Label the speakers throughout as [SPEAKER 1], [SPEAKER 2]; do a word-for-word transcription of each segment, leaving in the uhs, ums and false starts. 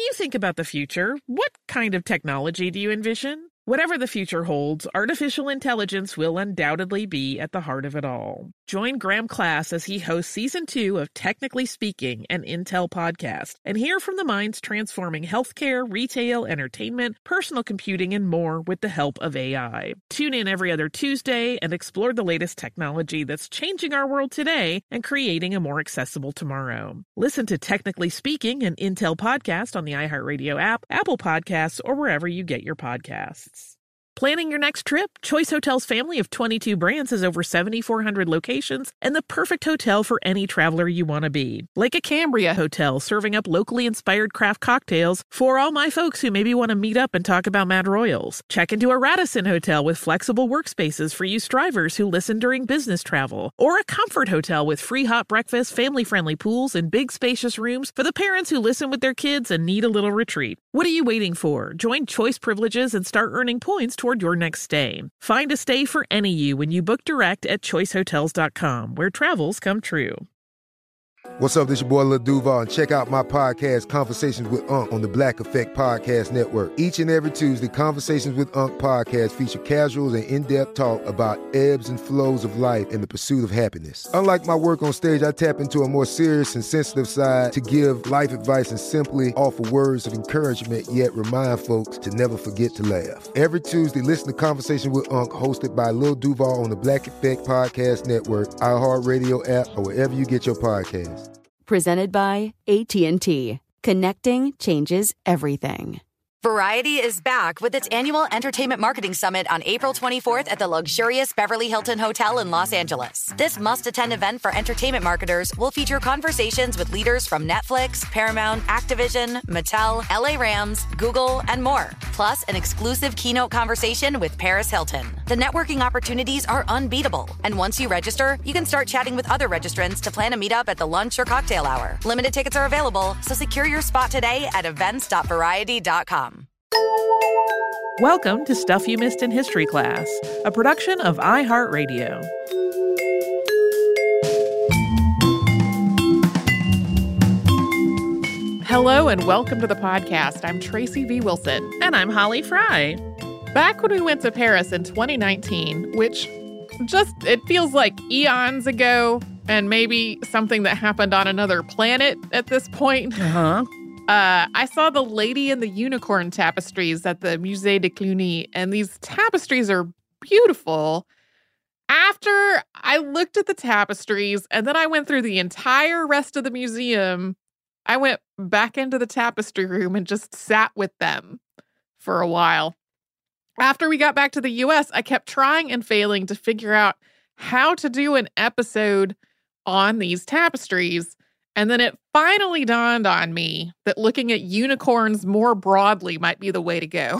[SPEAKER 1] you think about the future, what kind of technology do you envision? Whatever the future holds, artificial intelligence will undoubtedly be at the heart of it all. Join Graham Class as he hosts Season two of Technically Speaking, an Intel podcast, and hear from the minds transforming healthcare, retail, entertainment, personal computing, and more with the help of A I. Tune in every other Tuesday and explore the latest technology that's changing our world today and creating a more accessible tomorrow. Listen to Technically Speaking, an Intel podcast on the iHeartRadio app, Apple Podcasts, or wherever you get your podcasts. Planning your next trip? Choice Hotels' family of twenty-two brands has over seven thousand four hundred locations and the perfect hotel for any traveler you want to be. Like a Cambria Hotel, serving up locally inspired craft cocktails for all my folks who maybe want to meet up and talk about Mad Royals. Check into a Radisson Hotel with flexible workspaces for you strivers who listen during business travel. Or a Comfort Hotel with free hot breakfast, family-friendly pools, and big spacious rooms for the parents who listen with their kids and need a little retreat. What are you waiting for? Join Choice Privileges and start earning points toward your next stay. Find a stay for any you when you book direct at choice hotels dot com, where travels come true.
[SPEAKER 2] What's up, this your boy Lil Duval, and check out my podcast, Conversations with Unc, on the Black Effect Podcast Network. Each and every Tuesday, Conversations with Unc podcast feature casuals and in-depth talk about ebbs and flows of life and the pursuit of happiness. Unlike my work on stage, I tap into a more serious and sensitive side to give life advice and simply offer words of encouragement, yet remind folks to never forget to laugh. Every Tuesday, listen to Conversations with Unc, hosted by Lil Duval on the Black Effect Podcast Network, iHeartRadio app, or wherever you get your podcasts.
[SPEAKER 3] Presented by A T and T. Connecting changes everything.
[SPEAKER 4] Variety is back with its annual Entertainment Marketing Summit on April twenty-fourth at the luxurious Beverly Hilton Hotel in Los Angeles. This must-attend event for entertainment marketers will feature conversations with leaders from Netflix, Paramount, Activision, Mattel, L A Rams, Google, and more. Plus, an exclusive keynote conversation with Paris Hilton. The networking opportunities are unbeatable. And once you register, you can start chatting with other registrants to plan a meetup at the lunch or cocktail hour. Limited tickets are available, so secure your spot today at events dot variety dot com.
[SPEAKER 1] Welcome to Stuff You Missed in History Class, a production of iHeartRadio. Hello and welcome to the podcast. I'm Tracy V. Wilson.
[SPEAKER 5] And I'm Holly Fry.
[SPEAKER 1] Back when we went to Paris in twenty nineteen, which just, it feels like eons ago, and maybe something that happened on another planet at this point.
[SPEAKER 5] Uh-huh.
[SPEAKER 1] Uh, I saw the Lady and the Unicorn tapestries at the Musée de Cluny, and these tapestries are beautiful. After I looked at the tapestries, and then I went through the entire rest of the museum, I went back into the tapestry room and just sat with them for a while. After we got back to the U S, I kept trying and failing to figure out how to do an episode on these tapestries. And then it finally dawned on me that looking at unicorns more broadly might be the way to go.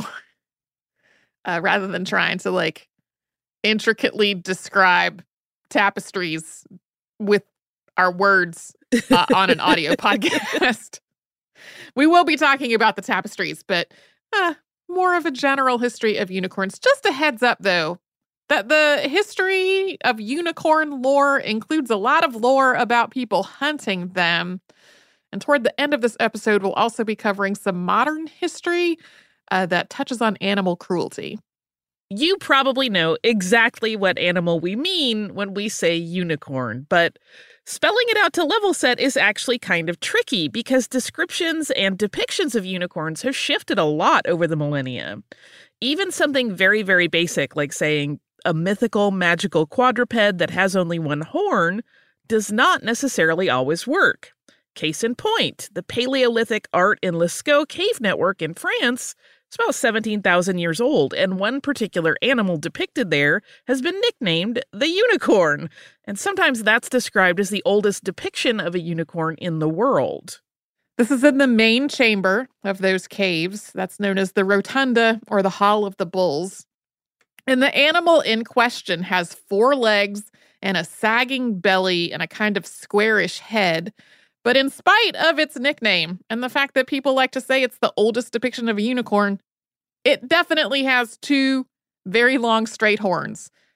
[SPEAKER 1] uh, rather than trying to, like, intricately describe tapestries with our words uh, on an audio podcast. We will be talking about the tapestries, but uh, more of a general history of unicorns. Just a heads up, though, that the history of unicorn lore includes a lot of lore about people hunting them. And toward the end of this episode, we'll also be covering some modern history uh, that touches on animal cruelty.
[SPEAKER 5] You probably know exactly what animal we mean when we say unicorn, but spelling it out to level set is actually kind of tricky because descriptions and depictions of unicorns have shifted a lot over the millennia. Even something very, very basic like saying a mythical, magical quadruped that has only one horn does not necessarily always work. Case in point, the Paleolithic art in Lascaux cave network in France is about seventeen thousand years old, and one particular animal depicted there has been nicknamed the unicorn, and sometimes that's described as the oldest depiction of a unicorn in the world.
[SPEAKER 1] This is in the main chamber of those caves. That's known as the Rotunda, or the Hall of the Bulls. And the animal in question has four legs and a sagging belly and a kind of squarish head. But in spite of its nickname and the fact that people like to say it's the oldest depiction of a unicorn, it definitely has two very long straight horns.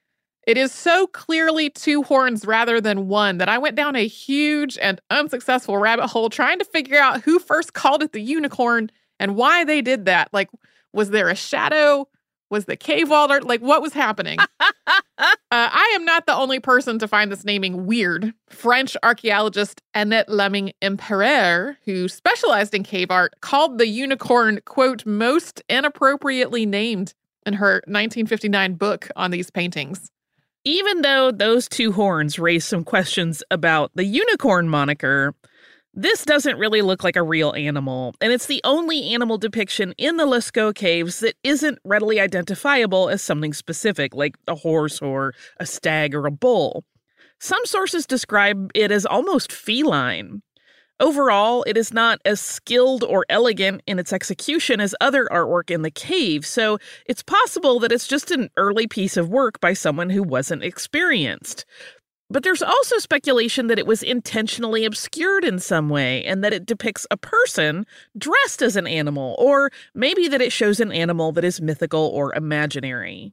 [SPEAKER 6] It is so clearly two horns rather than one that I went down a huge and unsuccessful rabbit hole trying to figure out who first called it the unicorn and why they did that. Like, was there a shadow? Was the cave wall there? Like, what was happening? uh, I am not the only person to find this naming weird. French archaeologist Annette Lemming-Imperer, who specialized in cave art, called the unicorn, quote, most inappropriately named in her nineteen fifty-nine book on these paintings.
[SPEAKER 5] Even though those two horns raise some questions about the unicorn moniker, this doesn't really look like a real animal, and it's the only animal depiction in the Lascaux caves that isn't readily identifiable as something specific, like a horse or a stag or a bull. Some sources describe it as almost feline. Overall, it is not as skilled or elegant in its execution as other artwork in the cave, so it's possible that it's just an early piece of work by someone who wasn't experienced. But there's also speculation that it was intentionally obscured in some way, and that it depicts a person dressed as an animal, or maybe that it shows an animal that is mythical or imaginary.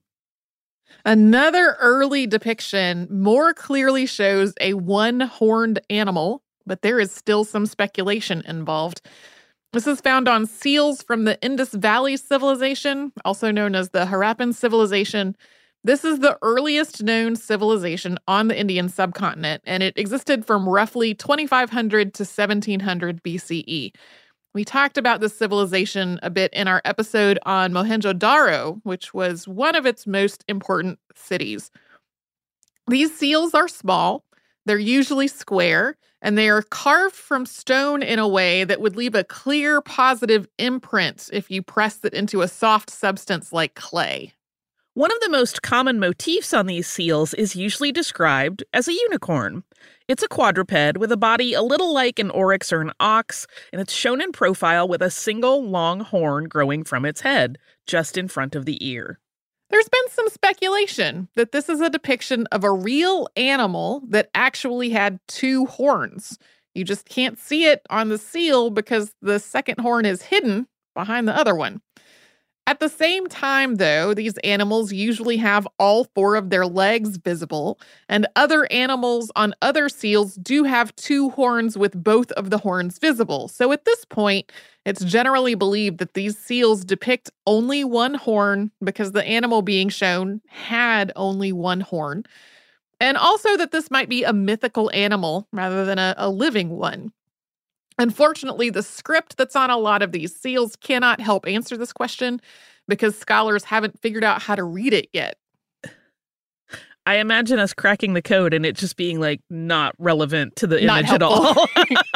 [SPEAKER 6] Another early depiction more clearly shows a one-horned animal, but there is still some speculation involved. This is found on seals from the Indus Valley Civilization, also known as the Harappan Civilization. This is the earliest known civilization on the Indian subcontinent, and it existed from roughly twenty-five hundred to seventeen hundred B C E. We talked about this civilization a bit in our episode on Mohenjo-Daro, which was one of its most important cities. These seals are small, they're usually square, and they are carved from stone in a way that would leave a clear, positive imprint if you pressed it into a soft substance like clay.
[SPEAKER 5] One of the most common motifs on these seals is usually described as a unicorn. It's a quadruped with a body a little like an oryx or an ox, and it's shown in profile with a single long horn growing from its head, just in front of the ear.
[SPEAKER 6] There's been some speculation that this is a depiction of a real animal that actually had two horns. You just can't see it on the seal because the second horn is hidden behind the other one. At the same time, though, these animals usually have all four of their legs visible, and other animals on other seals do have two horns with both of the horns visible. So at this point, it's generally believed that these seals depict only one horn because the animal being shown had only one horn, and also that this might be a mythical animal rather than a, a living one. Unfortunately, the script that's on a lot of these seals cannot help answer this question because scholars haven't figured out how to read it yet.
[SPEAKER 5] I imagine us cracking the code and it just being like not relevant to the
[SPEAKER 6] Not
[SPEAKER 5] image
[SPEAKER 6] helpful.
[SPEAKER 5] at all.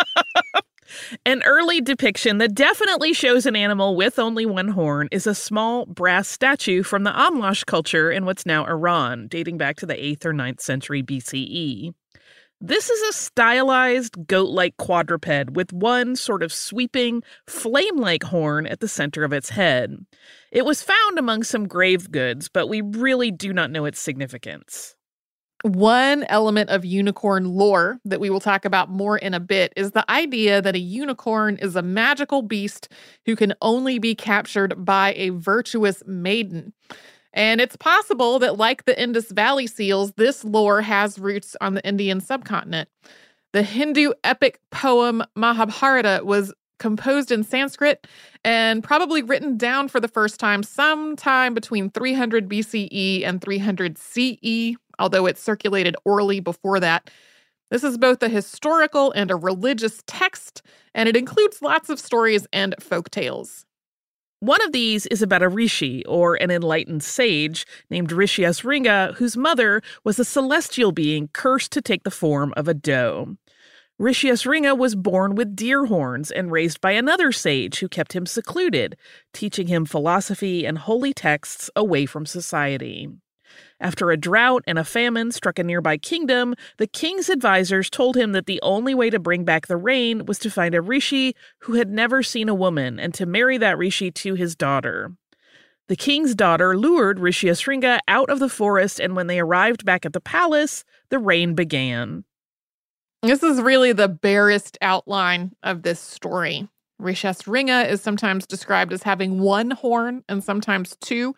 [SPEAKER 5] An early depiction that definitely shows an animal with only one horn is a small brass statue from the Amlash culture in what's now Iran, dating back to the eighth or ninth century B C E. This is a stylized goat-like quadruped with one sort of sweeping, flame-like horn at the center of its head. It was found among some grave goods, but we really do not know its significance.
[SPEAKER 6] One element of unicorn lore that we will talk about more in a bit is the idea that a unicorn is a magical beast who can only be captured by a virtuous maiden. And it's possible that, like the Indus Valley seals, this lore has roots on the Indian subcontinent. The Hindu epic poem Mahabharata was composed in Sanskrit and probably written down for the first time sometime between three hundred B C E and three hundred C E, although it circulated orally before that. This is both a historical and a religious text, and it includes lots of stories and folk tales.
[SPEAKER 5] One of these is about a rishi, or an enlightened sage, named Rishi Asringa, whose mother was a celestial being cursed to take the form of a doe. Rishi Asringa was born with deer horns and raised by another sage who kept him secluded, teaching him philosophy and holy texts away from society. After a drought and a famine struck a nearby kingdom, the king's advisors told him that the only way to bring back the rain was to find a rishi who had never seen a woman and to marry that rishi to his daughter. The king's daughter lured Rishi Asringa out of the forest, and when they arrived back at the palace, the rain began.
[SPEAKER 6] This is really the barest outline of this story. Rishi Asringa is sometimes described as having one horn and sometimes two.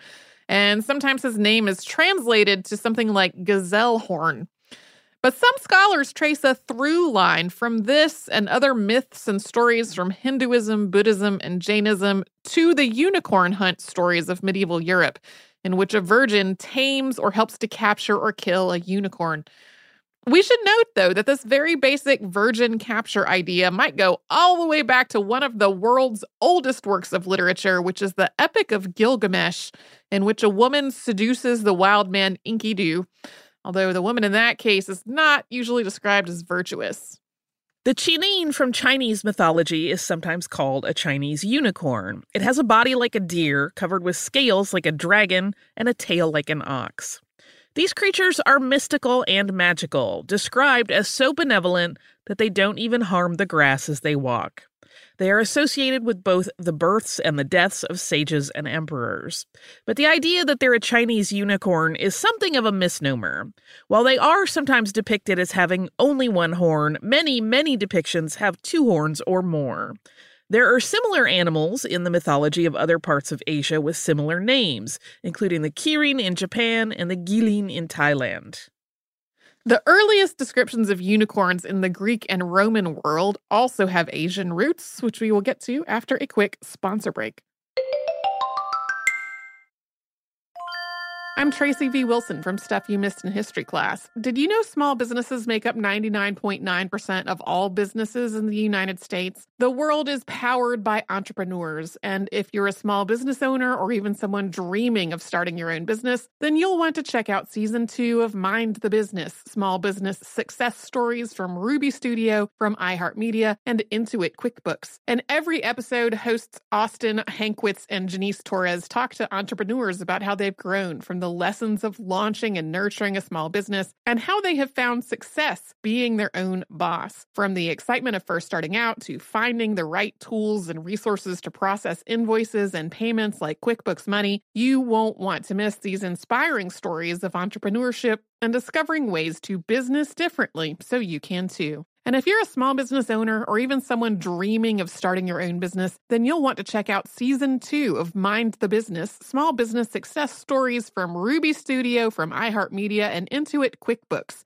[SPEAKER 6] and sometimes his name is translated to something like gazelle horn. But some scholars trace a through line from this and other myths and stories from Hinduism, Buddhism, and Jainism to the unicorn hunt stories of medieval Europe, in which a virgin tames or helps to capture or kill a unicorn. We should note, though, that this very basic virgin capture idea might go all the way back to one of the world's oldest works of literature, which is the Epic of Gilgamesh, in which a woman seduces the wild man Enkidu, although the woman in that case is not usually described as virtuous.
[SPEAKER 5] The qilin from Chinese mythology is sometimes called a Chinese unicorn. It has a body like a deer, covered with scales like a dragon, and a tail like an ox. These creatures are mystical and magical, described as so benevolent that they don't even harm the grass as they walk. They are associated with both the births and the deaths of sages and emperors. But the idea that they're a Chinese unicorn is something of a misnomer. While they are sometimes depicted as having only one horn, many, many depictions have two horns or more. There are similar animals in the mythology of other parts of Asia with similar names, including the kirin in Japan and the gilin in Thailand.
[SPEAKER 6] The earliest descriptions of unicorns in the Greek and Roman world also have Asian roots, which we will get to after a quick sponsor break. I'm Tracy V. Wilson from Stuff You Missed in History Class. Did you know small businesses make up ninety-nine point nine percent of all businesses in the United States? The world is powered by entrepreneurs, and if you're a small business owner or even someone dreaming of starting your own business, then you'll want to check out Season two of Mind the Business, Small Business Success Stories from Ruby Studio, from iHeartMedia, and Intuit QuickBooks. And every episode, hosts Austin Hankwitz and Janice Torres talk to entrepreneurs about how they've grown from the lessons of launching and nurturing a small business and how they have found success being their own boss. From the excitement of first starting out to finding the right tools and resources to process invoices and payments like QuickBooks Money, you won't want to miss these inspiring stories of entrepreneurship and discovering ways to business differently so you can too. And if you're a small business owner or even someone dreaming of starting your own business, then you'll want to check out Season two of Mind the Business, Small Business Success Stories from Ruby Studio, from iHeartMedia, and Intuit QuickBooks.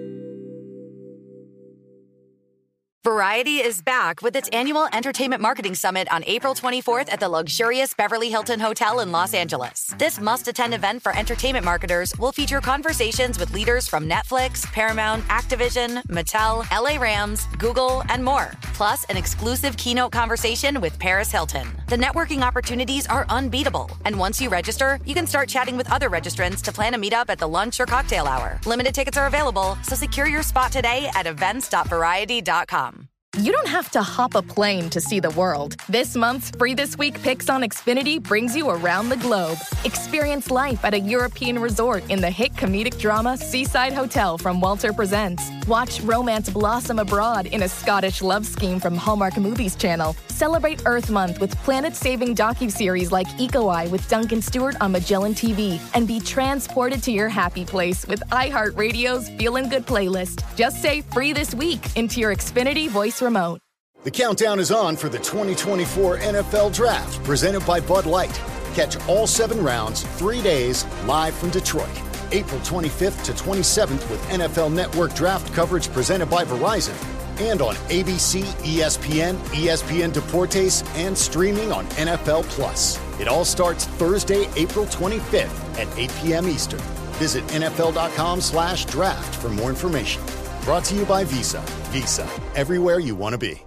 [SPEAKER 4] Variety is back with its annual Entertainment Marketing Summit on April twenty-fourth at the luxurious Beverly Hilton Hotel in Los Angeles. This must-attend event for entertainment marketers will feature conversations with leaders from Netflix, Paramount, Activision, Mattel, L A Rams, Google, and more. Plus, an exclusive keynote conversation with Paris Hilton. The networking opportunities are unbeatable. And once you register, you can start chatting with other registrants to plan a meetup at the lunch or cocktail hour. Limited tickets are available, so secure your spot today at events dot variety dot com.
[SPEAKER 7] You don't have to hop a plane to see the world. This month's Free This Week Picks on Xfinity brings you around the globe. Experience life at a European resort in the hit comedic drama Seaside Hotel from Walter Presents. Watch romance blossom abroad in a Scottish love scheme from Hallmark Movies Channel. Celebrate Earth Month with planet-saving docuseries like Eco Eye with Duncan Stewart on Magellan T V. And be transported to your happy place with iHeartRadio's Feelin' Good playlist. Just say Free This Week into your Xfinity voice remote.
[SPEAKER 8] The countdown is on for the twenty twenty-four N F L Draft, presented by Bud Light. Catch all seven rounds, three days, live from Detroit. April twenty-fifth to twenty-seventh with N F L Network Draft coverage presented by Verizon. And on A B C, E S P N, E S P N Deportes, and streaming on N F L Plus. It all starts Thursday, April twenty-fifth at eight p.m. Eastern. Visit N F L dot com slash draft for more information. Brought to you by Visa. Visa, everywhere you want to be.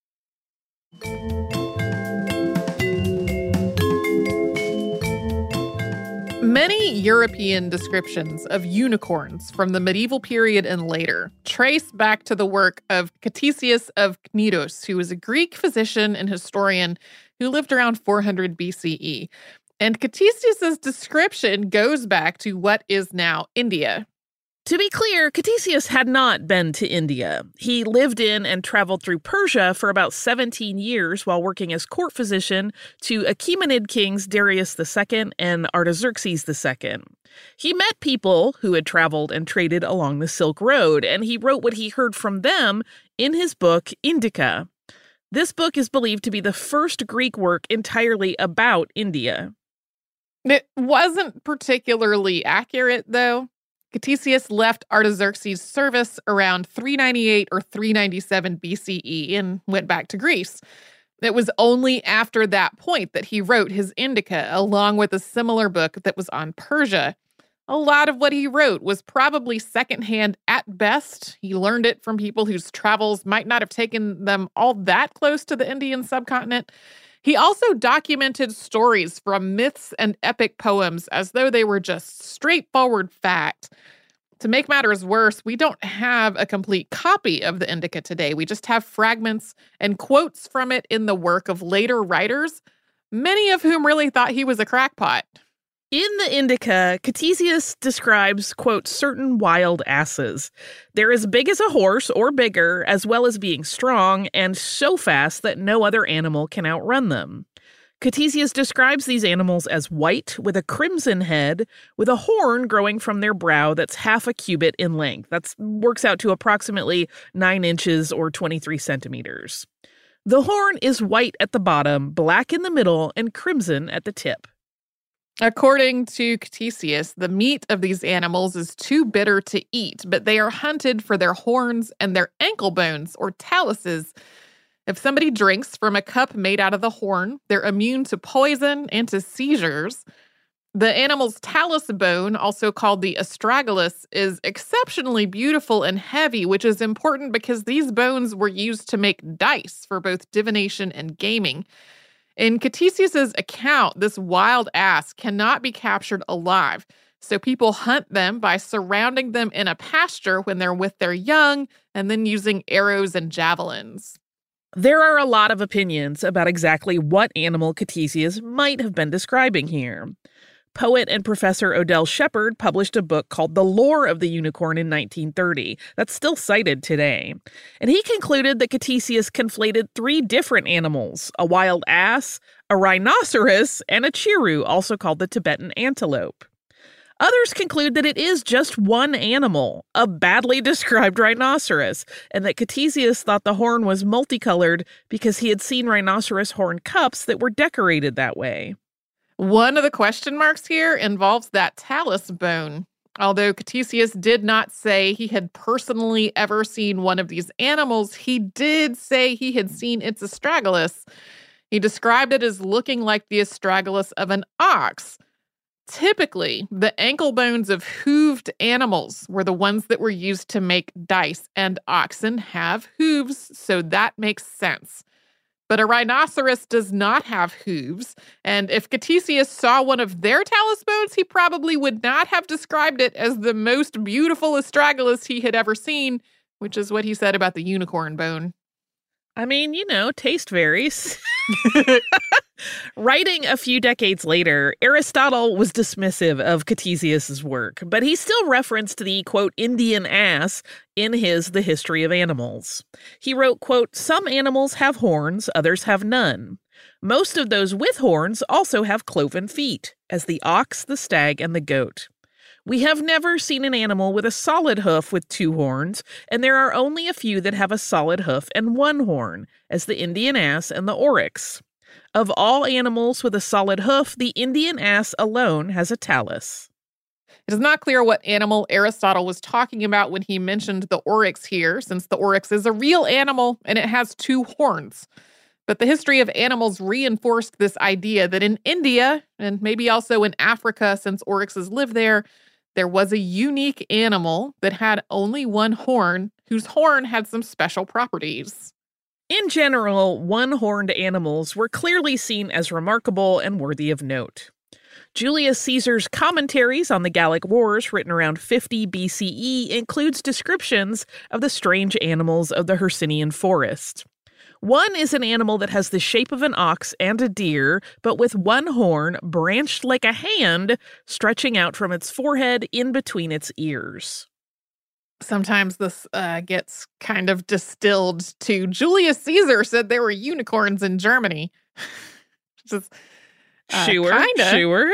[SPEAKER 6] Many European descriptions of unicorns from the medieval period and later trace back to the work of Ctesias of Cnidos, who was a Greek physician and historian who lived around four hundred B C E. And Ctesias' description goes back to what is now India.
[SPEAKER 5] To be clear, Ctesias had not been to India. He lived in and traveled through Persia for about seventeen years while working as court physician to Achaemenid kings Darius the Second and Artaxerxes the Second. He met people who had traveled and traded along the Silk Road, and he wrote what he heard from them in his book, Indica. This book is believed to be the first Greek work entirely about India.
[SPEAKER 6] It wasn't particularly accurate, though. Ctesias left Artaxerxes' service around three ninety-eight or three ninety-seven B C E and went back to Greece. It was only after that point that he wrote his Indica, along with a similar book that was on Persia. A lot of what he wrote was probably secondhand at best. He learned it from people whose travels might not have taken them all that close to the Indian subcontinent. He also documented stories from myths and epic poems as though they were just straightforward fact. To make matters worse, we don't have a complete copy of the Indica today. We just have fragments and quotes from it in the work of later writers, many of whom really thought he was a crackpot.
[SPEAKER 5] In the Indica, Ctesias describes, quote, certain wild asses. They're as big as a horse or bigger, as well as being strong and so fast that no other animal can outrun them. Ctesias describes these animals as white, with a crimson head, with a horn growing from their brow that's half a cubit in length. That works out to approximately nine inches or twenty-three centimeters. The horn is white at the bottom, black in the middle, and crimson at the tip.
[SPEAKER 6] According to Ctesias, the meat of these animals is too bitter to eat, but they are hunted for their horns and their ankle bones, or taluses. If somebody drinks from a cup made out of the horn, they're immune to poison and to seizures. The animal's talus bone, also called the astragalus, is exceptionally beautiful and heavy, which is important because these bones were used to make dice for both divination and gaming. In Ctesias' account, this wild ass cannot be captured alive, so people hunt them by surrounding them in a pasture when they're with their young and then using arrows and javelins.
[SPEAKER 5] There are a lot of opinions about exactly what animal Ctesias might have been describing here. Poet and Professor Odell Shepard published a book called The Lore of the Unicorn in nineteen thirty that's still cited today. And he concluded that Ctesias conflated three different animals, a wild ass, a rhinoceros, and a chiru, also called the Tibetan antelope. Others conclude that it is just one animal, a badly described rhinoceros, and that Ctesias thought the horn was multicolored because he had seen rhinoceros horn cups that were decorated that way.
[SPEAKER 6] One of the question marks here involves that talus bone. Although Ctesias did not say he had personally ever seen one of these animals, he did say he had seen its astragalus. He described it as looking like the astragalus of an ox. Typically, the ankle bones of hooved animals were the ones that were used to make dice, and oxen have hooves, so that makes sense. But a rhinoceros does not have hooves, and if Ctesias saw one of their talus bones, he probably would not have described it as the most beautiful astragalus he had ever seen, which is what he said about the unicorn bone.
[SPEAKER 5] I mean, you know, taste varies. Writing a few decades later, Aristotle was dismissive of Ctesias' work, but he still referenced the, quote, Indian ass in his The History of Animals. He wrote, quote, some animals have horns, others have none. Most of those with horns also have cloven feet, as the ox, the stag, and the goat. We have never seen an animal with a solid hoof with two horns, and there are only a few that have a solid hoof and one horn, as the Indian ass and the oryx. Of all animals with a solid hoof, the Indian ass alone has a talus.
[SPEAKER 6] It is not clear what animal Aristotle was talking about when he mentioned the oryx here, since the oryx is a real animal and it has two horns. But the history of animals reinforced this idea that in India, and maybe also in Africa, since oryxes live there, there was a unique animal that had only one horn, whose horn had some special properties.
[SPEAKER 5] In general, one-horned animals were clearly seen as remarkable and worthy of note. Julius Caesar's commentaries on the Gallic Wars, written around fifty B C E, includes descriptions of the strange animals of the Hercynian forest. One is an animal that has the shape of an ox and a deer, but with one horn branched like a hand stretching out from its forehead in between its ears.
[SPEAKER 6] Sometimes this uh, gets kind of distilled to Julius Caesar said there were unicorns in Germany. Just, uh,
[SPEAKER 5] sure,
[SPEAKER 6] kinda.
[SPEAKER 5] sure.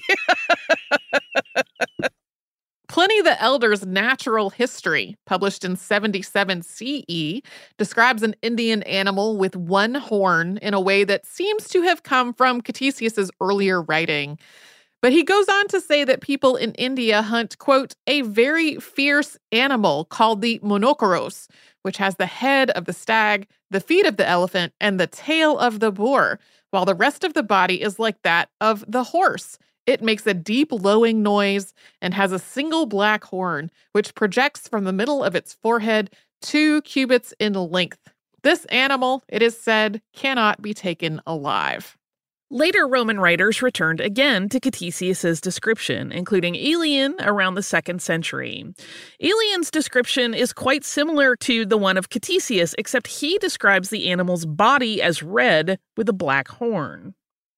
[SPEAKER 6] Pliny the Elder's Natural History, published in seventy-seven C E, describes an Indian animal with one horn in a way that seems to have come from Ctesias' earlier writing. But he goes on to say that people in India hunt, quote, a very fierce animal called the monokoros, which has the head of the stag, the feet of the elephant, and the tail of the boar, while the rest of the body is like that of the horse. It makes a deep lowing noise and has a single black horn, which projects from the middle of its forehead two cubits in length. This animal, it is said, cannot be taken alive.
[SPEAKER 5] Later Roman writers returned again to Ctesias's description, including Aelian around the second century. Aelian's description is quite similar to the one of Ctesias, except he describes the animal's body as red with a black horn.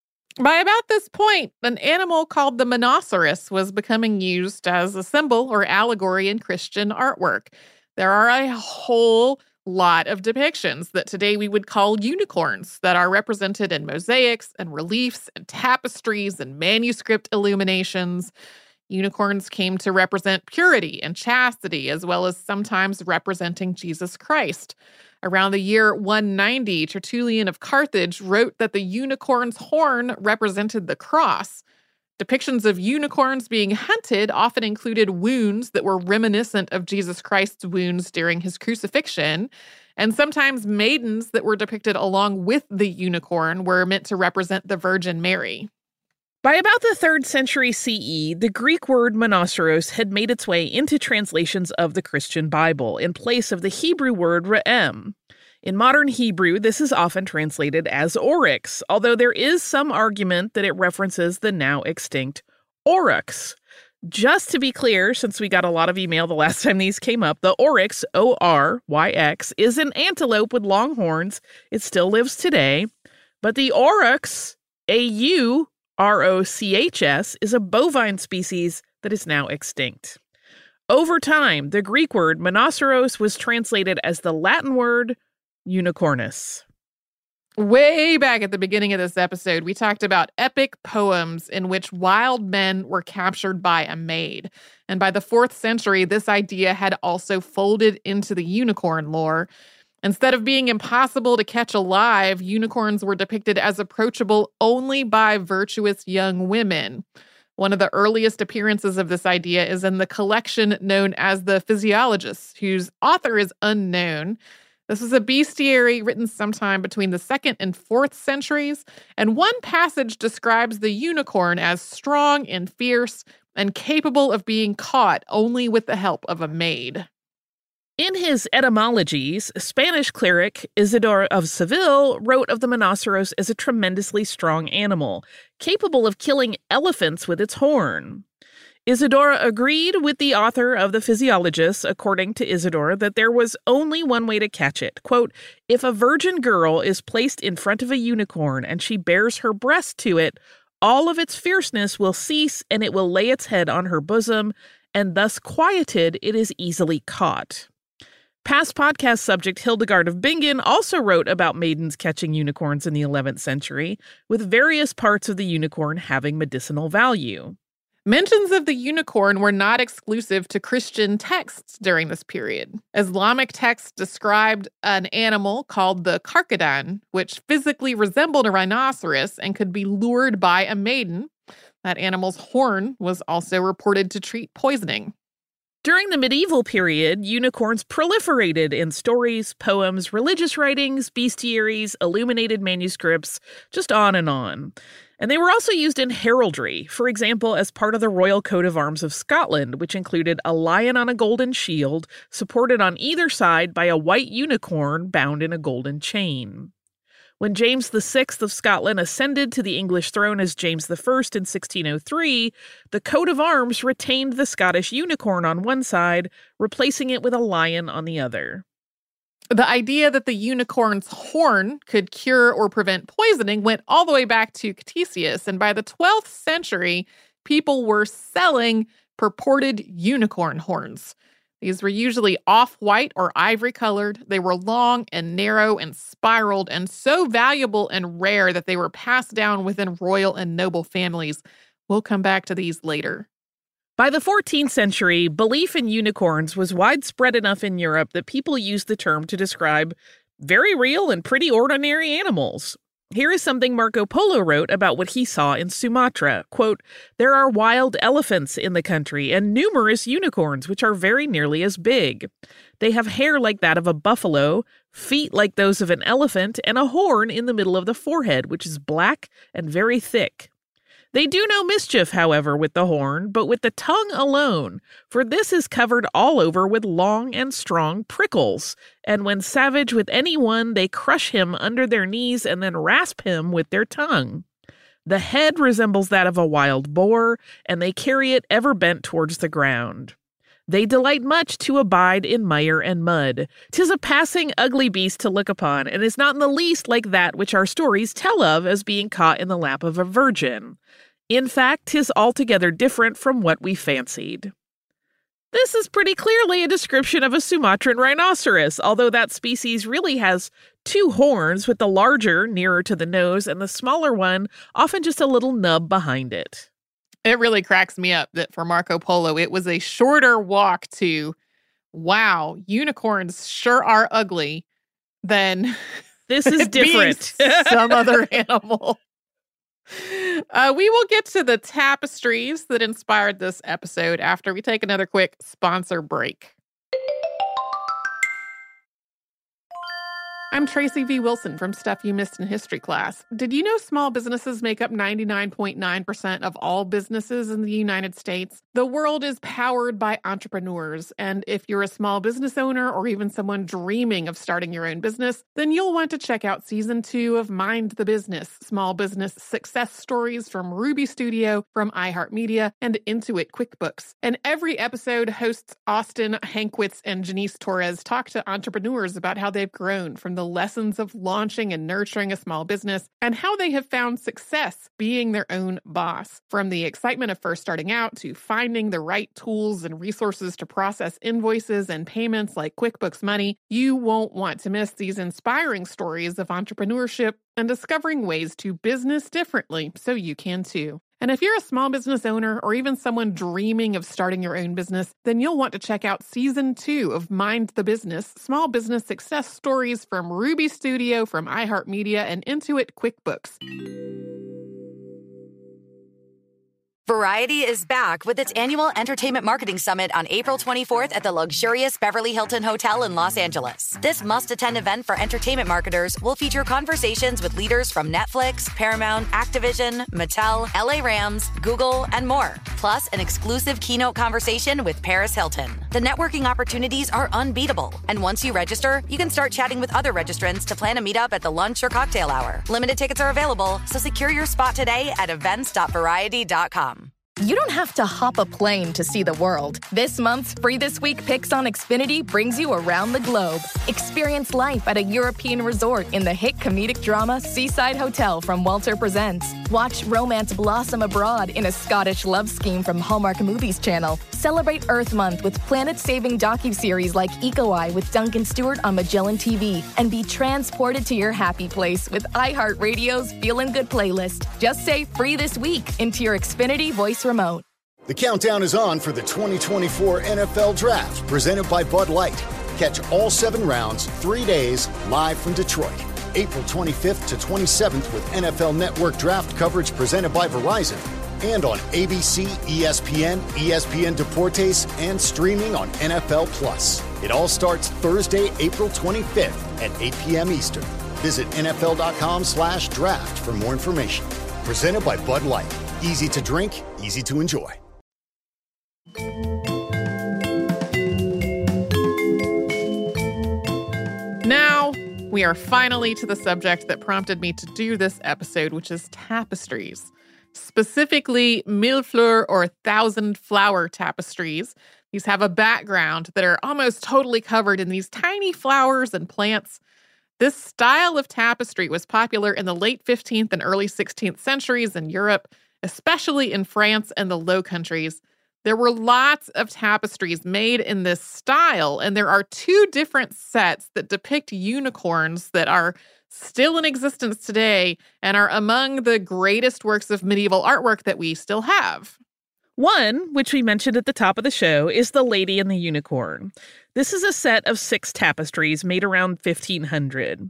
[SPEAKER 6] By about this point, an animal called the monoceros was becoming used as a symbol or allegory in Christian artwork. There are a whole lot of depictions that today we would call unicorns that are represented in mosaics and reliefs and tapestries and manuscript illuminations. Unicorns came to represent purity and chastity, as well as sometimes representing Jesus Christ. Around the year one ninety, Tertullian of Carthage wrote that the unicorn's horn represented the cross. Depictions of unicorns being hunted often included wounds that were reminiscent of Jesus Christ's wounds during his crucifixion, and sometimes maidens that were depicted along with the unicorn were meant to represent the Virgin Mary.
[SPEAKER 5] By about the third century C E, the Greek word monoceros had made its way into translations of the Christian Bible in place of the Hebrew word re'em. In modern Hebrew, this is often translated as oryx, although there is some argument that it references the now extinct aurochs. Just to be clear, since we got a lot of email the last time these came up, the oryx, O R Y X, is an antelope with long horns. It still lives today. But the aurochs, A U R O C H S, is a bovine species that is now extinct. Over time, the Greek word monoceros was translated as the Latin word unicornus.
[SPEAKER 6] Way back at the beginning of this episode, we talked about epic poems in which wild men were captured by a maid. And by the fourth century, this idea had also folded into the unicorn lore. Instead of being impossible to catch alive, unicorns were depicted as approachable only by virtuous young women. One of the earliest appearances of this idea is in the collection known as the Physiologus, whose author is unknown. This is a bestiary written sometime between the second and fourth centuries, and one passage describes the unicorn as strong and fierce and capable of being caught only with the help of a maid.
[SPEAKER 5] In his Etymologies, Spanish cleric Isidore of Seville wrote of the monoceros as a tremendously strong animal, capable of killing elephants with its horn. Isidore agreed with the author of the Physiologus, according to Isidore, that there was only one way to catch it. Quote, if a virgin girl is placed in front of a unicorn and she bares her breast to it, all of its fierceness will cease and it will lay its head on her bosom, and thus quieted, it is easily caught. Past podcast subject Hildegard of Bingen also wrote about maidens catching unicorns in the eleventh century, with various parts of the unicorn having medicinal value.
[SPEAKER 6] Mentions of the unicorn were not exclusive to Christian texts during this period. Islamic texts described an animal called the karkadan, which physically resembled a rhinoceros and could be lured by a maiden. That animal's horn was also reported to treat poisoning.
[SPEAKER 5] During the medieval period, unicorns proliferated in stories, poems, religious writings, bestiaries, illuminated manuscripts, just on and on. And they were also used in heraldry, for example, as part of the royal coat of arms of Scotland, which included a lion on a golden shield, supported on either side by a white unicorn bound in a golden chain. When James the Sixth of Scotland ascended to the English throne as James the First in sixteen oh three, the coat of arms retained the Scottish unicorn on one side, replacing it with a lion on the other.
[SPEAKER 6] The idea that the unicorn's horn could cure or prevent poisoning went all the way back to Ctesias, and by the twelfth century, people were selling purported unicorn horns. These were usually off-white or ivory-colored. They were long and narrow and spiraled and so valuable and rare that they were passed down within royal and noble families. We'll come back to these later.
[SPEAKER 5] By the fourteenth century, belief in unicorns was widespread enough in Europe that people used the term to describe very real and pretty ordinary animals. Here is something Marco Polo wrote about what he saw in Sumatra. Quote, "There are wild elephants in the country and numerous unicorns, which are very nearly as big. They have hair like that of a buffalo, feet like those of an elephant, and a horn in the middle of the forehead, which is black and very thick. They do no mischief, however, with the horn, but with the tongue alone, for this is covered all over with long and strong prickles, and when savage with any one, they crush him under their knees and then rasp him with their tongue. The head resembles that of a wild boar, and they carry it ever bent towards the ground. They delight much to abide in mire and mud. 'Tis a passing ugly beast to look upon, and is not in the least like that which our stories tell of as being caught in the lap of a virgin. In fact, 'tis altogether different from what we fancied." This is pretty clearly a description of a Sumatran rhinoceros, although that species really has two horns, with the larger nearer to the nose and the smaller one often just a little nub behind it.
[SPEAKER 6] It really cracks me up that for Marco Polo, it was a shorter walk to, wow, unicorns sure are ugly, than
[SPEAKER 5] this is different.
[SPEAKER 6] Some other animal. Uh, we will get to the tapestries that inspired this episode after we take another quick sponsor break. I'm Tracy V. Wilson from Stuff You Missed in History Class. Did you know small businesses make up ninety-nine point nine percent of all businesses in the United States? The world is powered by entrepreneurs, and if you're a small business owner or even someone dreaming of starting your own business, then you'll want to check out Season two of Mind the Business, Small Business Success Stories from Ruby Studio, from iHeartMedia, and Intuit QuickBooks. And every episode, hosts Austin Hankwitz and Janice Torres talk to entrepreneurs about how they've grown from the lessons of launching and nurturing a small business and how they have found success being their own boss. From the excitement of first starting out to finding the right tools and resources to process invoices and payments like QuickBooks Money, you won't want to miss these inspiring stories of entrepreneurship and discovering ways to business differently so you can too. And if you're a small business owner or even someone dreaming of starting your own business, then you'll want to check out Season two of Mind the Business, Small Business Success Stories from Ruby Studio, from iHeartMedia, and Intuit QuickBooks.
[SPEAKER 4] Variety is back with its annual Entertainment Marketing Summit on April twenty-fourth at the luxurious Beverly Hilton Hotel in Los Angeles. This must-attend event for entertainment marketers will feature conversations with leaders from Netflix, Paramount, Activision, Mattel, L A Rams, Google, and more. Plus, an exclusive keynote conversation with Paris Hilton. The networking opportunities are unbeatable. And once you register, you can start chatting with other registrants to plan a meetup at the lunch or cocktail hour. Limited tickets are available, so secure your spot today at events dot variety dot com.
[SPEAKER 7] You don't have to hop a plane to see the world. This month's Free This Week Picks on Xfinity brings you around the globe. Experience life at a European resort in the hit comedic drama Seaside Hotel from Walter Presents. Watch romance blossom abroad in a Scottish love scheme from Hallmark Movies Channel. Celebrate Earth Month with planet-saving docuseries like Eco Eye with Duncan Stewart on Magellan T V. And be transported to your happy place with iHeartRadio's Feelin' Good playlist. Just say Free This Week into your Xfinity voice remote.
[SPEAKER 8] The countdown is on for the twenty twenty-four N F L Draft, presented by Bud Light. Catch all seven rounds, three days, live from Detroit. April twenty-fifth to twenty-seventh with N F L Network draft coverage presented by Verizon. And on A B C, E S P N, E S P N Deportes, and streaming on N F L Plus. It all starts Thursday, April twenty-fifth at eight p.m. Eastern. Visit nfl.com slash draft for more information. Presented by Bud Light. Easy to drink, easy to enjoy.
[SPEAKER 6] Now, we are finally to the subject that prompted me to do this episode, which is tapestries. Specifically, mille fleurs or thousand flower tapestries. These have a background that are almost totally covered in these tiny flowers and plants. This style of tapestry was popular in the late fifteenth and early sixteenth centuries in Europe, especially in France and the Low Countries. There were lots of tapestries made in this style, and there are two different sets that depict unicorns that are still in existence today and are among the greatest works of medieval artwork that we still have.
[SPEAKER 5] One, which we mentioned at the top of the show, is The Lady and the Unicorn. This is a set of six tapestries made around fifteen hundred.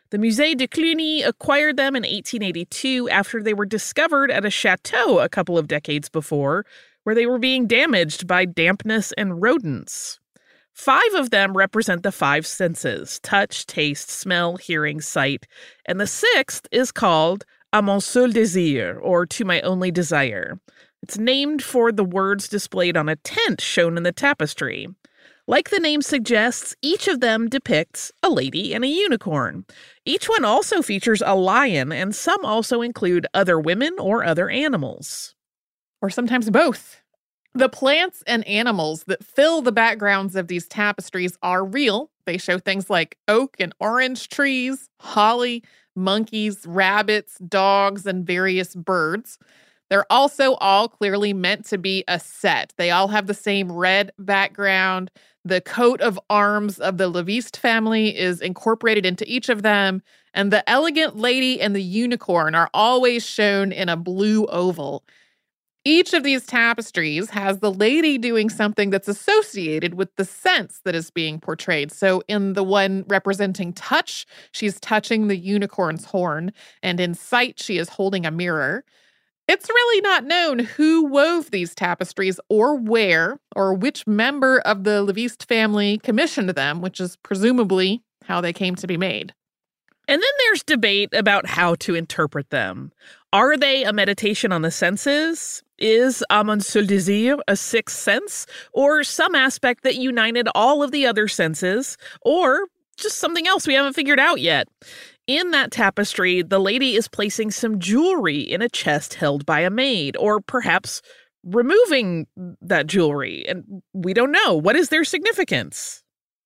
[SPEAKER 5] The Musée de Cluny acquired them in eighteen eighty-two after they were discovered at a chateau a couple of decades before, where they were being damaged by dampness and rodents. Five of them represent the five senses: touch, taste, smell, hearing, sight. And the sixth is called À mon seul désir, or To My Only Desire. It's named for the words displayed on a tent shown in the tapestry. Like the name suggests, each of them depicts a lady and a unicorn. Each one also features a lion, and some also include other women or other animals.
[SPEAKER 6] Or sometimes both. The plants and animals that fill the backgrounds of these tapestries are real. They show things like oak and orange trees, holly, monkeys, rabbits, dogs, and various birds. They're also all clearly meant to be a set. They all have the same red background. The coat of arms of the Leviste family is incorporated into each of them, and the elegant lady and the unicorn are always shown in a blue oval. Each of these tapestries has the lady doing something that's associated with the sense that is being portrayed. So in the one representing touch, she's touching the unicorn's horn, and in sight, she is holding a mirror. It's really not known who wove these tapestries or where, or which member of the Leviste family commissioned them, which is presumably how they came to be made.
[SPEAKER 5] And then there's debate about how to interpret them. Are they a meditation on the senses? Is À mon seul désir a sixth sense, or some aspect that united all of the other senses, or just something else we haven't figured out yet? In that tapestry, the lady is placing some jewelry in a chest held by a maid, or perhaps removing that jewelry, and we don't know. What is their significance?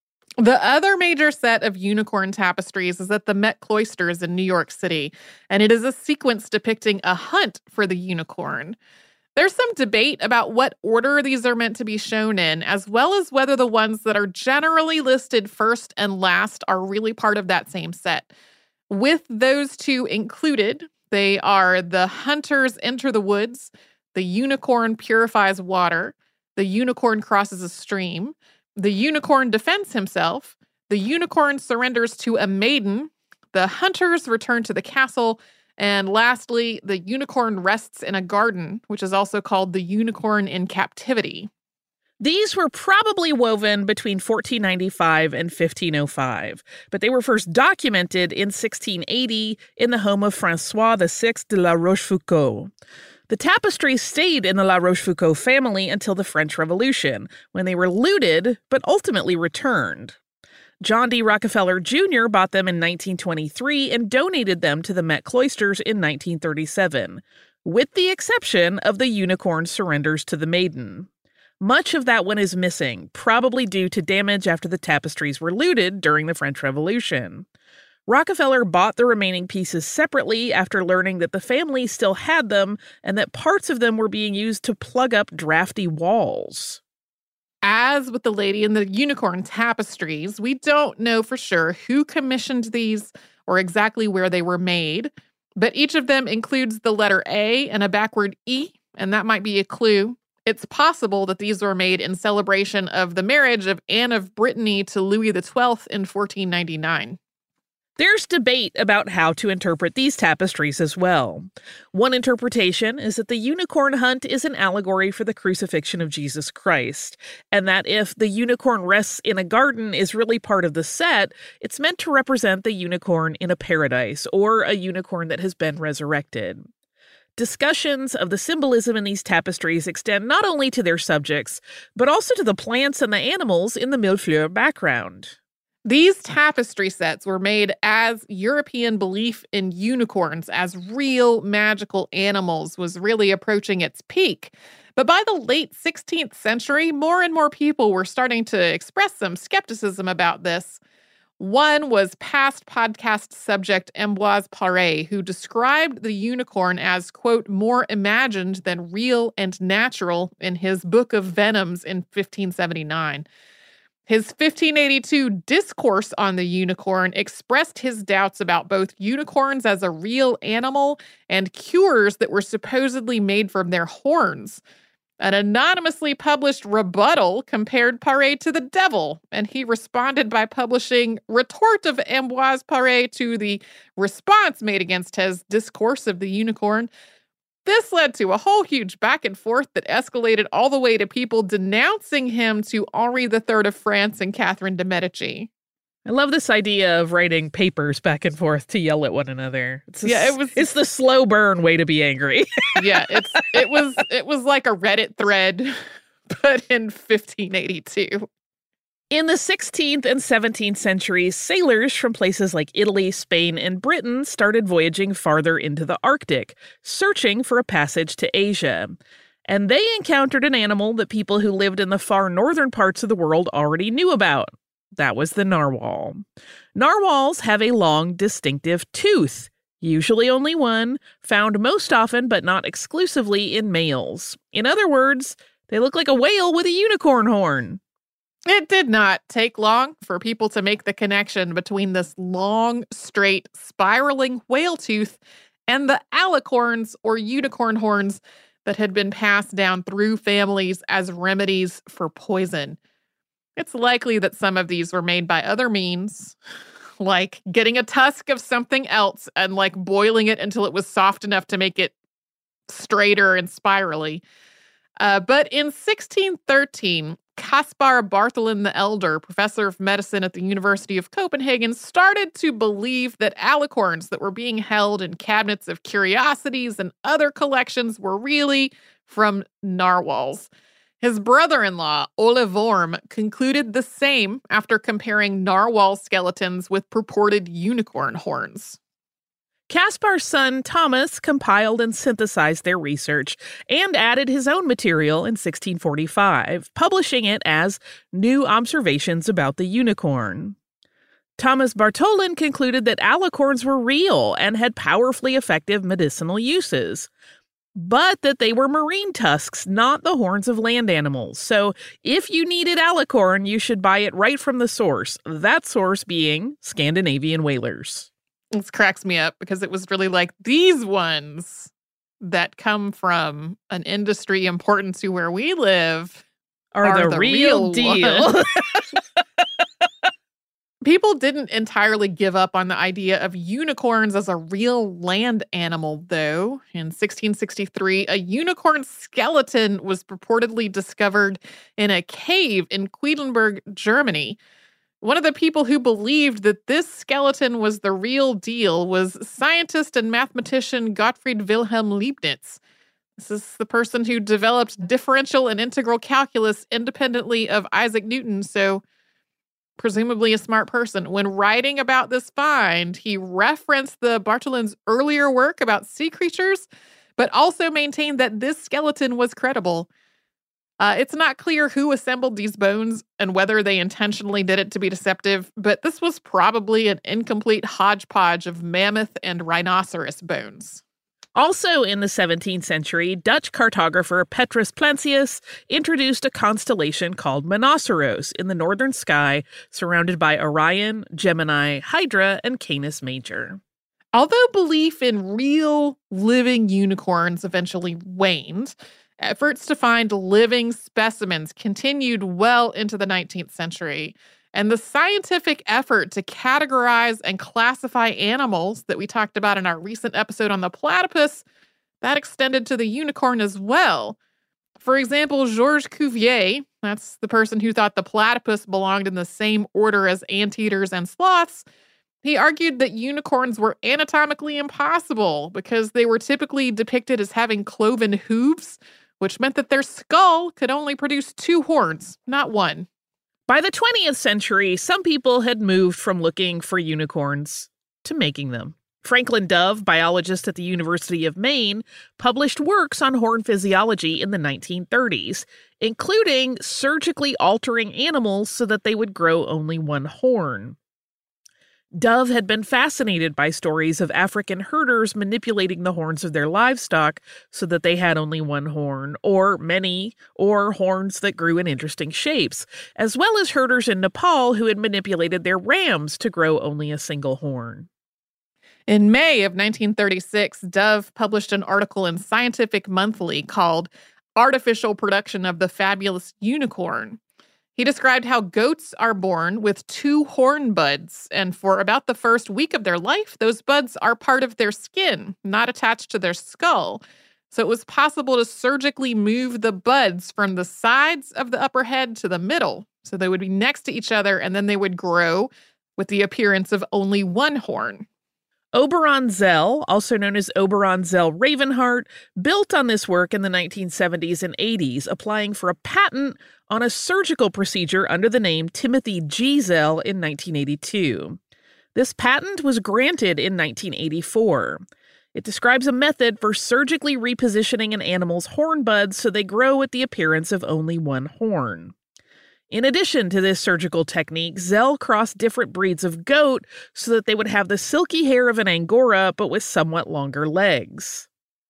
[SPEAKER 6] The other major set of unicorn tapestries is at the Met Cloisters in New York City, and it is a sequence depicting a hunt for the unicorn. There's some debate about what order these are meant to be shown in, as well as whether the ones that are generally listed first and last are really part of that same set. With those two included, they are the hunters enter the woods, the unicorn purifies water, the unicorn crosses a stream, the unicorn defends himself, the unicorn surrenders to a maiden, the hunters return to the castle, and lastly, the unicorn rests in a garden, which is also called the unicorn in captivity.
[SPEAKER 5] These were probably woven between fourteen ninety-five and fifteen oh five, but they were first documented in sixteen eighty in the home of François the Sixth de la Rochefoucauld. The tapestries stayed in the La Rochefoucauld family until the French Revolution, when they were looted but ultimately returned. John D. Rockefeller Junior bought them in nineteen twenty-three and donated them to the Met Cloisters in nineteen thirty-seven, with the exception of the unicorn surrenders to the maiden. Much of that one is missing, probably due to damage after the tapestries were looted during the French Revolution. Rockefeller bought the remaining pieces separately after learning that the family still had them and that parts of them were being used to plug up drafty walls.
[SPEAKER 6] As with the Lady and the Unicorn tapestries, we don't know for sure who commissioned these or exactly where they were made, but each of them includes the letter A and a backward E, and that might be a clue. It's possible that these were made in celebration of the marriage of Anne of Brittany to Louis the Twelfth in fourteen ninety-nine.
[SPEAKER 5] There's debate about how to interpret these tapestries as well. One interpretation is that the unicorn hunt is an allegory for the crucifixion of Jesus Christ, and that if the unicorn rests in a garden is really part of the set, it's meant to represent the unicorn in a paradise, or a unicorn that has been resurrected. Discussions of the symbolism in these tapestries extend not only to their subjects, but also to the plants and the animals in the Millefleurs background.
[SPEAKER 6] These tapestry sets were made as European belief in unicorns as real magical animals was really approaching its peak. But by the late sixteenth century, more and more people were starting to express some skepticism about this. One was past podcast subject Ambroise Paré, who described the unicorn as, quote, more imagined than real and natural in his Book of Venoms in fifteen seventy-nine. His fifteen eighty-two Discourse on the Unicorn expressed his doubts about both unicorns as a real animal and cures that were supposedly made from their horns. An anonymously published rebuttal compared Paré to the devil, and he responded by publishing Retort of Ambroise Paré to the response made against his Discourse of the Unicorn. This led to a whole huge back and forth that escalated all the way to people denouncing him to Henri the Third of France and Catherine de' Medici.
[SPEAKER 5] I love this idea of writing papers back and forth to yell at one another. It's a,
[SPEAKER 6] yeah, it was.
[SPEAKER 5] It's the slow burn way to be angry.
[SPEAKER 6] yeah, it's it was it was like a Reddit thread, but in fifteen eighty-two.
[SPEAKER 5] In the sixteenth and seventeenth centuries, sailors from places like Italy, Spain, and Britain started voyaging farther into the Arctic, searching for a passage to Asia. And they encountered an animal that people who lived in the far northern parts of the world already knew about. That was the narwhal. Narwhals have a long, distinctive tooth, usually only one, found most often but not exclusively in males. In other words, they look like a whale with a unicorn horn.
[SPEAKER 6] It did not take long for people to make the connection between this long, straight, spiraling whale tooth and the alicorns or unicorn horns that had been passed down through families as remedies for poison. It's likely that some of these were made by other means, like getting a tusk of something else and like boiling it until it was soft enough to make it straighter and spirally. Uh, but in sixteen thirteen, Caspar Bartholin the Elder, professor of medicine at the University of Copenhagen, started to believe that alicorns that were being held in cabinets of curiosities and other collections were really from narwhals. His brother-in-law, Ole Worm, concluded the same after comparing narwhal skeletons with purported unicorn horns.
[SPEAKER 5] Caspar's son, Thomas, compiled and synthesized their research and added his own material in sixteen forty-five, publishing it as New Observations About the Unicorn. Thomas Bartholin concluded that alicorns were real and had powerfully effective medicinal uses, but that they were marine tusks, not the horns of land animals. So if you needed alicorn, you should buy it right from the source, that source being Scandinavian whalers.
[SPEAKER 6] This cracks me up because it was really like these ones that come from an industry important to where we live
[SPEAKER 5] are,
[SPEAKER 6] are
[SPEAKER 5] the,
[SPEAKER 6] the
[SPEAKER 5] real,
[SPEAKER 6] real
[SPEAKER 5] deal.
[SPEAKER 6] People didn't entirely give up on the idea of unicorns as a real land animal, though. In sixteen sixty-three, a unicorn skeleton was purportedly discovered in a cave in Quedlinburg, Germany. One of the people who believed that this skeleton was the real deal was scientist and mathematician Gottfried Wilhelm Leibniz. This is the person who developed differential and integral calculus independently of Isaac Newton, so presumably a smart person. When writing about this find, he referenced the Bartholin's earlier work about sea creatures, but also maintained that this skeleton was credible. Uh, it's not clear who assembled these bones and whether they intentionally did it to be deceptive, but this was probably an incomplete hodgepodge of mammoth and rhinoceros bones.
[SPEAKER 5] Also in the seventeenth century, Dutch cartographer Petrus Plancius introduced a constellation called Monoceros in the northern sky, surrounded by Orion, Gemini, Hydra, and Canis Major.
[SPEAKER 6] Although belief in real living unicorns eventually waned, efforts to find living specimens continued well into the nineteenth century. And the scientific effort to categorize and classify animals that we talked about in our recent episode on the platypus, that extended to the unicorn as well. For example, Georges Cuvier, that's the person who thought the platypus belonged in the same order as anteaters and sloths, he argued that unicorns were anatomically impossible because they were typically depicted as having cloven hooves, which meant that their skull could only produce two horns, not one.
[SPEAKER 5] By the twentieth century, some people had moved from looking for unicorns to making them. Franklin Dove, biologist at the University of Maine, published works on horn physiology in the nineteen thirties, including surgically altering animals so that they would grow only one horn. Dove had been fascinated by stories of African herders manipulating the horns of their livestock so that they had only one horn, or many, or horns that grew in interesting shapes, as well as herders in Nepal who had manipulated their rams to grow only a single horn.
[SPEAKER 6] In May of nineteen thirty-six, Dove published an article in Scientific Monthly called artificial production of the fabulous unicorn. He described how goats are born with two horn buds, and for about the first week of their life, those buds are part of their skin, not attached to their skull. So it was possible to surgically move the buds from the sides of the upper head to the middle. So they would be next to each other, and then they would grow with the appearance of only one horn.
[SPEAKER 5] Oberon Zell, also known as Oberon Zell Ravenheart, built on this work in the nineteen seventies and eighties, applying for a patent on a surgical procedure under the name Timothy G. Zell in nineteen eighty-two. This patent was granted in nineteen eighty-four. It describes a method for surgically repositioning an animal's horn buds so they grow with the appearance of only one horn. In addition to this surgical technique, Zell crossed different breeds of goat so that they would have the silky hair of an Angora, but with somewhat longer legs.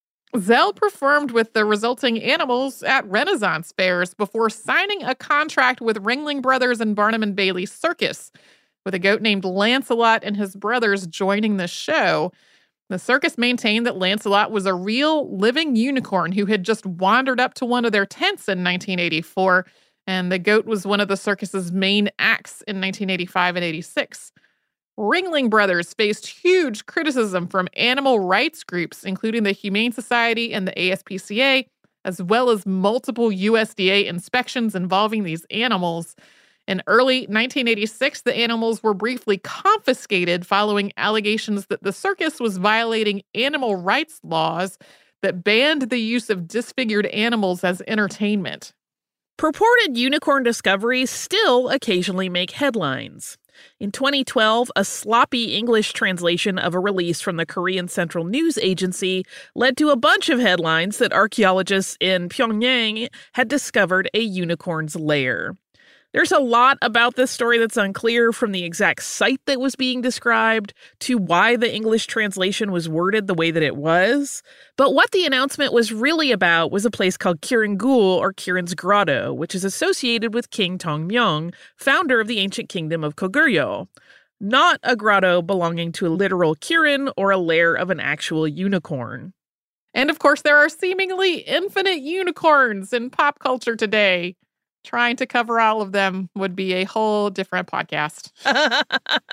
[SPEAKER 6] Zell performed with the resulting animals at Renaissance fairs before signing a contract with Ringling Brothers and Barnum and Bailey Circus, with a goat named Lancelot and his brothers joining the show. The circus maintained that Lancelot was a real living unicorn who had just wandered up to one of their tents in nineteen eighty-four, and the goat was one of the circus's main acts in nineteen eighty-five and eighty-six. Ringling Brothers faced huge criticism from animal rights groups, including the Humane Society and the A S P C A, as well as multiple U S D A inspections involving these animals. In early nineteen eighty-six, the animals were briefly confiscated following allegations that the circus was violating animal rights laws that banned the use of disfigured animals as entertainment.
[SPEAKER 5] Purported unicorn discoveries still occasionally make headlines. In twenty twelve, a sloppy English translation of a release from the Korean Central News Agency led to a bunch of headlines that archaeologists in Pyongyang had discovered a unicorn's lair. There's a lot about this story that's unclear, from the exact site that was being described to why the English translation was worded the way that it was. But what the announcement was really about was a place called Kirangul, or Kirin's Grotto, which is associated with King Tongmyong, founder of the ancient kingdom of Goguryeo. Not a grotto belonging to a literal Kirin or a lair of an actual unicorn.
[SPEAKER 6] And of course, there are seemingly infinite unicorns in pop culture today. Trying to cover all of them would be a whole different podcast.
[SPEAKER 5] uh,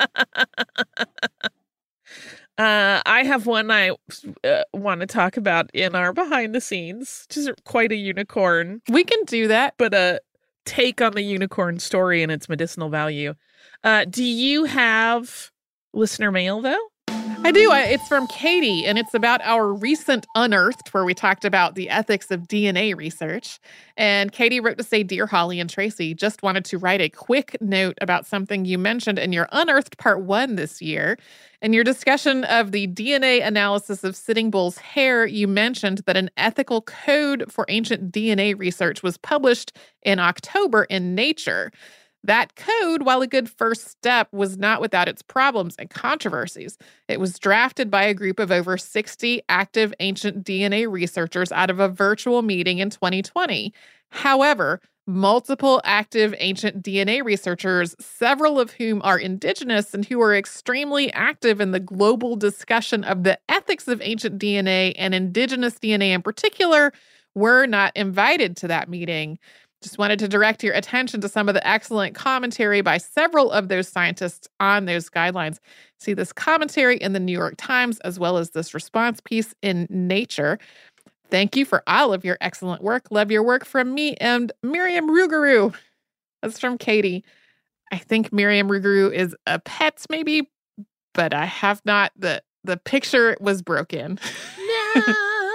[SPEAKER 5] I have one I uh, want to talk about in our behind the scenes, which is quite a unicorn.
[SPEAKER 6] We can do that.
[SPEAKER 5] But a take on the unicorn story and its medicinal value. Uh, do you have listener mail, though?
[SPEAKER 6] I do. It's from Katie, and it's about our recent Unearthed, where we talked about the ethics of D N A research. And Katie wrote to say, "Dear Holly and Tracy, just wanted to write a quick note about something you mentioned in your Unearthed Part one this year. In your discussion of the D N A analysis of Sitting Bull's hair, you mentioned that an ethical code for ancient D N A research was published in October in Nature. That code, while a good first step, was not without its problems and controversies. It was drafted by a group of over sixty active ancient D N A researchers out of a virtual meeting in twenty twenty. However, multiple active ancient D N A researchers, several of whom are indigenous and who are extremely active in the global discussion of the ethics of ancient D N A and indigenous D N A in particular, were not invited to that meeting. Just wanted to direct your attention to some of the excellent commentary by several of those scientists on those guidelines. See this commentary in the New York Times, as well as this response piece in Nature. Thank you for all of your excellent work. Love your work, from me and Miriam Rougarou." That's from Katie. I think Miriam Rougarou is a pet, maybe, but I have not. The, the picture was broken.
[SPEAKER 5] No.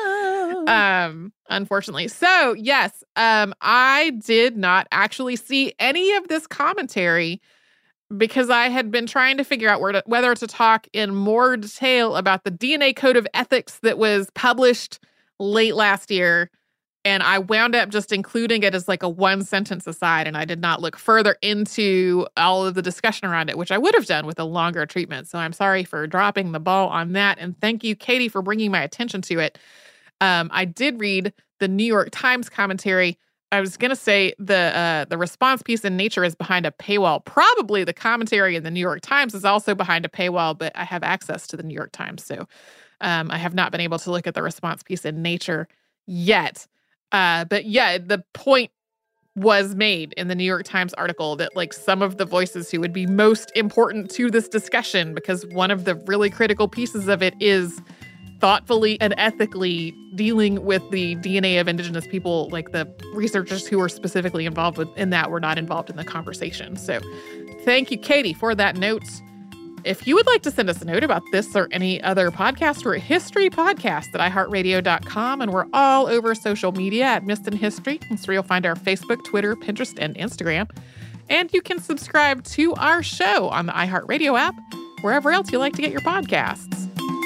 [SPEAKER 6] Um, unfortunately. So, yes, um, I did not actually see any of this commentary because I had been trying to figure out where to, whether to talk in more detail about the D N A Code of Ethics that was published late last year. And I wound up just including it as like a one sentence aside. And I did not look further into all of the discussion around it, which I would have done with a longer treatment. So I'm sorry for dropping the ball on that. And thank you, Katie, for bringing my attention to it. Um, I did read the New York Times commentary. I was going to say the uh, the response piece in Nature is behind a paywall. Probably the commentary in the New York Times is also behind a paywall, but I have access to the New York Times, so um, I have not been able to look at the response piece in Nature yet. Uh, but yeah, the point was made in the New York Times article that like some of the voices who would be most important to this discussion, because one of the really critical pieces of it is thoughtfully and ethically dealing with the D N A of Indigenous people, like the researchers who were specifically involved with, in that were not involved in the conversation. So thank you, Katie, for that note. If you would like to send us a note about this or any other podcast, we're at history podcast at i heart radio dot com, and we're all over social media at Missed in History. That's where you'll find our Facebook, Twitter, Pinterest, and Instagram. And you can subscribe to our show on the iHeartRadio app, wherever else you like to get your podcasts.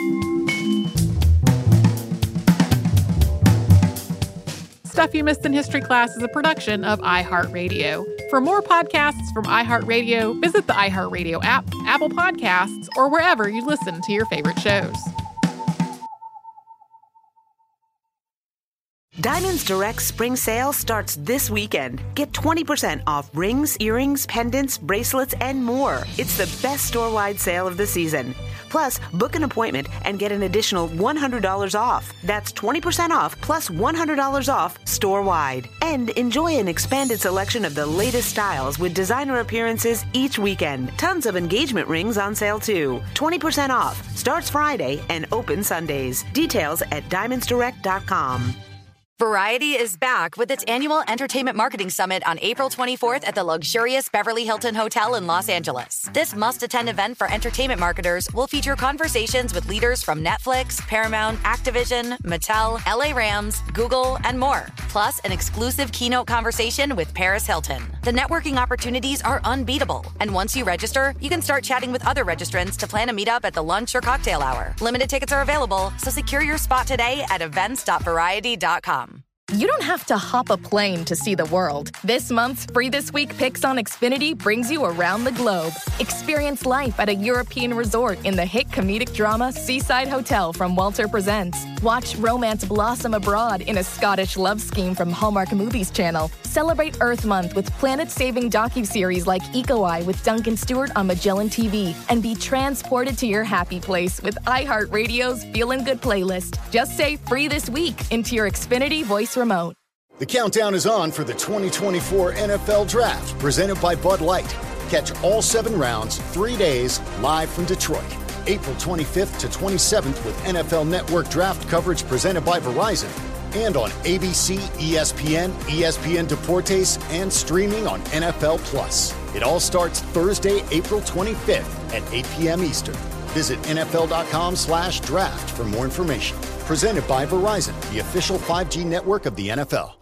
[SPEAKER 6] Stuff You Missed in History Class is a production of iHeartRadio. For more podcasts from iHeartRadio, visit the iHeartRadio app, Apple Podcasts, or wherever you listen to your favorite shows.
[SPEAKER 9] Diamonds Direct Spring Sale starts this weekend. Get twenty percent off rings, earrings, pendants, bracelets, and more. It's the best store-wide sale of the season. Plus, book an appointment and get an additional one hundred dollars off. That's twenty percent off plus one hundred dollars off store-wide. And enjoy an expanded selection of the latest styles with designer appearances each weekend. Tons of engagement rings on sale too. twenty percent off. Starts Friday and open Sundays. Details at diamonds direct dot com.
[SPEAKER 4] Variety is back with its annual Entertainment Marketing Summit on April twenty-fourth at the luxurious Beverly Hilton Hotel in Los Angeles. This must-attend event for entertainment marketers will feature conversations with leaders from Netflix, Paramount, Activision, Mattel, L A Rams, Google, and more. Plus, an exclusive keynote conversation with Paris Hilton. The networking opportunities are unbeatable. And once you register, you can start chatting with other registrants to plan a meetup at the lunch or cocktail hour. Limited tickets are available, so secure your spot today at events dot variety dot com.
[SPEAKER 7] You don't have to hop a plane to see the world. This month's Free This Week Picks on Xfinity brings you around the globe. Experience life at a European resort in the hit comedic drama Seaside Hotel from Walter Presents. Watch romance blossom abroad in a Scottish love scheme from Hallmark Movies Channel. Celebrate Earth Month with planet-saving docuseries like Eco Eye with Duncan Stewart on Magellan T V. And be transported to your happy place with iHeartRadio's Feelin' Good playlist. Just say Free This Week into your Xfinity voice remote.
[SPEAKER 8] The countdown is on for the twenty twenty-four N F L Draft, presented by Bud Light. Catch all seven rounds, three days, live from Detroit. April twenty-fifth to twenty-seventh with N F L Network draft coverage presented by Verizon. And on A B C, E S P N, E S P N Deportes, and streaming on N F L Plus. It all starts Thursday, April twenty-fifth at eight p.m. Eastern. Visit N F L dot com slash draft for more information. Presented by Verizon, the official five G network of the N F L.